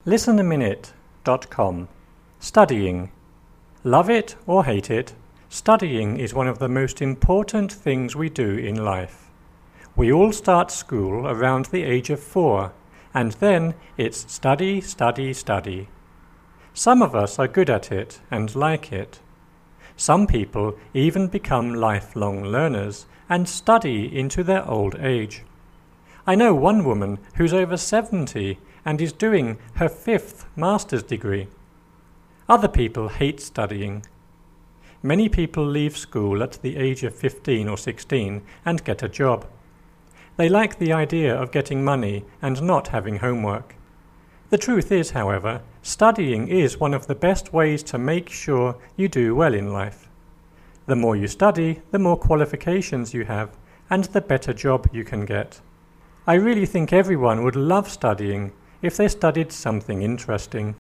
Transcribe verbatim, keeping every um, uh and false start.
listen a minute dot com. Studying. Love it or hate it, studying is one of the most important things we do in life. We all start school around the age of four, and then it's study, study, study. Some of us are good at it and like it. Some people even become lifelong learners and study into their old age. I know one woman who's over seventy and is doing her fifth master's degree. Other people hate studying. Many people leave school at the age of fifteen or sixteen and get a job. They like the idea of getting money and not having homework. The truth is, however, studying is one of the best ways to make sure you do well in life. The more you study, the more qualifications you have, and the better job you can get. I really think everyone would love studying if they studied something interesting.